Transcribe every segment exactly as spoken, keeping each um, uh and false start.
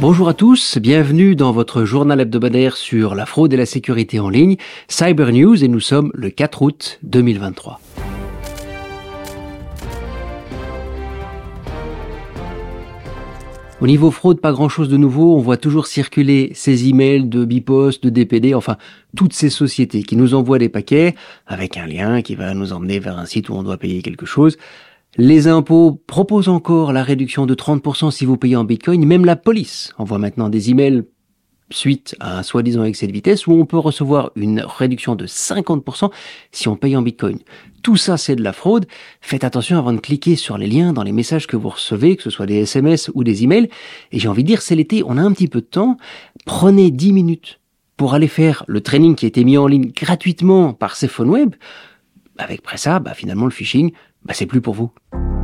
Bonjour à tous, bienvenue dans votre journal hebdomadaire sur la fraude et la sécurité en ligne, Cyber News, et nous sommes le quatre août deux mille vingt-trois. Au niveau fraude, pas grand-chose de nouveau, on voit toujours circuler ces emails de Bipost, de D P D, enfin toutes ces sociétés qui nous envoient des paquets avec un lien qui va nous emmener vers un site où on doit payer quelque chose. Les impôts proposent encore la réduction de trente pour cent si vous payez en bitcoin. Même la police envoie maintenant des emails suite à un soi-disant excès de vitesse où on peut recevoir une réduction de cinquante pour cent si on paye en bitcoin. Tout ça, c'est de la fraude. Faites attention avant de cliquer sur les liens dans les messages que vous recevez, que ce soit des S M S ou des emails. Et j'ai envie de dire, c'est l'été, on a un petit peu de temps. Prenez dix minutes pour aller faire le training qui a été mis en ligne gratuitement par SafePhoneWeb. Avec après ça, bah, finalement, le phishing, bah, c'est plus pour vous.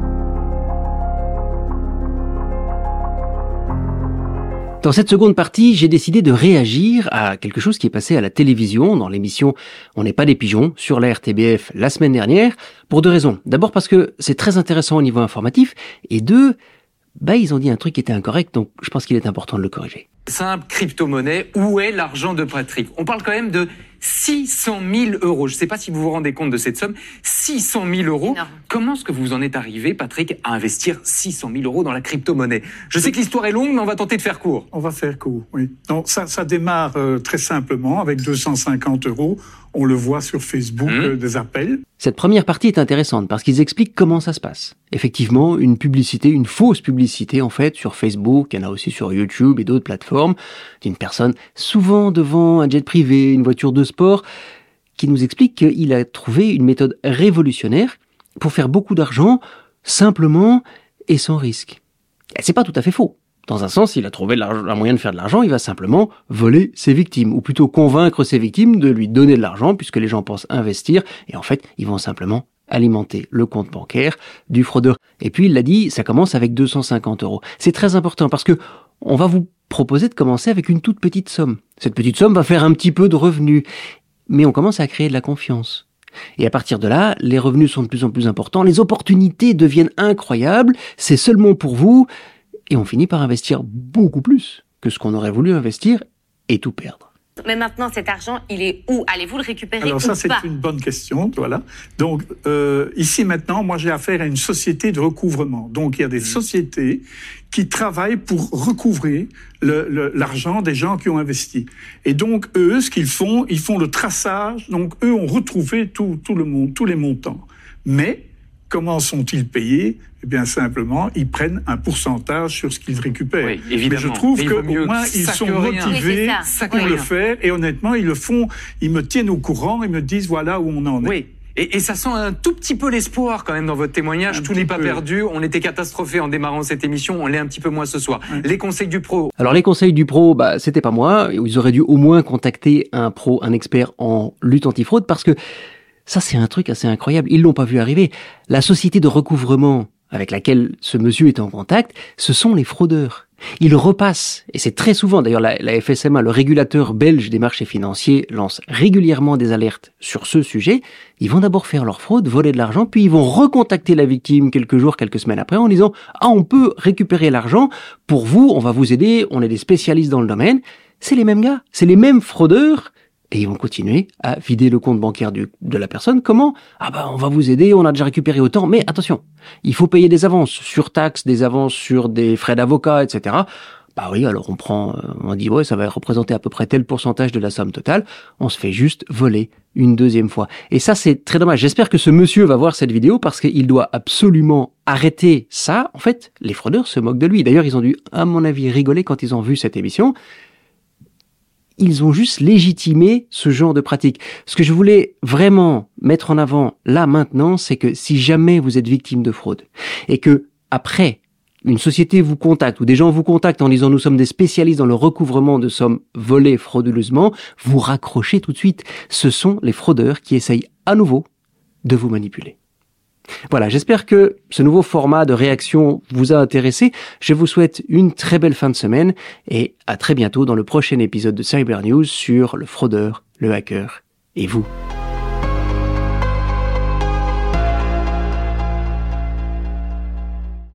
Dans cette seconde partie, j'ai décidé de réagir à quelque chose qui est passé à la télévision dans l'émission On n'est pas des pigeons sur la R T B F la semaine dernière, pour deux raisons. D'abord parce que c'est très intéressant au niveau informatif, et deux, bah ils ont dit un truc qui était incorrect, donc je pense qu'il est important de le corriger. Simple, crypto-monnaie, où est l'argent de Patrick ? On parle quand même de six cent mille euros. Je ne sais pas si vous vous rendez compte de cette somme. six cent mille euros. Énorme. Comment est-ce que vous en êtes arrivé, Patrick, à investir six cent mille euros dans la crypto-monnaie ? Je sais que l'histoire est longue, mais on va tenter de faire court. On va faire court, oui. Donc, ça, ça démarre euh, très simplement avec deux cent cinquante euros. On le voit sur Facebook, mmh. euh, des appels. Cette première partie est intéressante parce qu'ils expliquent comment ça se passe. Effectivement, une publicité, une fausse publicité en fait sur Facebook, il y en a aussi sur YouTube et d'autres plateformes, d'une personne souvent devant un jet privé, une voiture de sport, qui nous explique qu'il a trouvé une méthode révolutionnaire pour faire beaucoup d'argent simplement et sans risque. Et c'est pas tout à fait faux. Dans un sens, il a trouvé un moyen de faire de l'argent, il va simplement voler ses victimes, ou plutôt convaincre ses victimes de lui donner de l'argent, puisque les gens pensent investir, et en fait, ils vont simplement alimenter le compte bancaire du fraudeur. Et puis, il l'a dit, ça commence avec deux cent cinquante euros. C'est très important, parce que on va vous proposer de commencer avec une toute petite somme. Cette petite somme va faire un petit peu de revenus, mais on commence à créer de la confiance. Et à partir de là, les revenus sont de plus en plus importants, les opportunités deviennent incroyables, c'est seulement pour vous, et on finit par investir beaucoup plus que ce qu'on aurait voulu investir et tout perdre. Mais maintenant, cet argent, il est où ? Allez-vous le récupérer Alors ou ça, c'est pas ? une bonne question, voilà. Donc, euh, ici, maintenant, moi, j'ai affaire à une société de recouvrement. Donc, il y a des mmh. sociétés qui travaillent pour recouvrer le, le, l'argent des gens qui ont investi. Et donc, eux, ce qu'ils font, ils font le traçage. Donc, eux ont retrouvé tout, tout le monde, tous les montants. Mais, comment sont-ils payés ? Eh bien, simplement, ils prennent un pourcentage sur ce qu'ils récupèrent. Oui, évidemment. Mais je trouve qu'au moins, ils sont motivés oui, pour le faire. Et honnêtement, ils le font, ils me tiennent au courant, ils me disent voilà où on en est. Oui. Et, et ça sent un tout petit peu l'espoir quand même dans votre témoignage. Un Tout n'est pas peu. perdu. On était catastrophé en démarrant cette émission. On l'est un petit peu moins ce soir. Oui. Les conseils du pro. Alors les conseils du pro, bah c'était pas moi. Ils auraient dû au moins contacter un pro, un expert en lutte antifraude, parce que ça c'est un truc assez incroyable. Ils l'ont pas vu arriver. La société de recouvrement avec laquelle ce monsieur est en contact, ce sont les fraudeurs. Ils repassent, et c'est très souvent, d'ailleurs la, la F S M A, le régulateur belge des marchés financiers, lance régulièrement des alertes sur ce sujet. Ils vont d'abord faire leur fraude, voler de l'argent, puis ils vont recontacter la victime quelques jours, quelques semaines après en disant « Ah, on peut récupérer l'argent, pour vous, on va vous aider, on est des spécialistes dans le domaine ». C'est les mêmes gars, c'est les mêmes fraudeurs. Et ils vont continuer à vider le compte bancaire du, de la personne. Comment ? Ah bah on va vous aider, on a déjà récupéré autant. Mais attention, il faut payer des avances sur taxes, des avances sur des frais d'avocat, et cetera. Bah oui, alors on prend, on dit ouais, ça va représenter à peu près tel pourcentage de la somme totale. On se fait juste voler une deuxième fois. Et ça, c'est très dommage. J'espère que ce monsieur va voir cette vidéo parce qu'il doit absolument arrêter ça. En fait, les fraudeurs se moquent de lui. D'ailleurs, ils ont dû, à mon avis, rigoler quand ils ont vu cette émission. Ils ont juste légitimé ce genre de pratique. Ce que je voulais vraiment mettre en avant là maintenant, c'est que si jamais vous êtes victime de fraude et que après une société vous contacte ou des gens vous contactent en disant nous sommes des spécialistes dans le recouvrement de sommes volées frauduleusement, vous raccrochez tout de suite. Ce sont les fraudeurs qui essayent à nouveau de vous manipuler. Voilà, j'espère que ce nouveau format de réaction vous a intéressé. Je vous souhaite une très belle fin de semaine et à très bientôt dans le prochain épisode de Cyber News sur le fraudeur, le hacker et vous.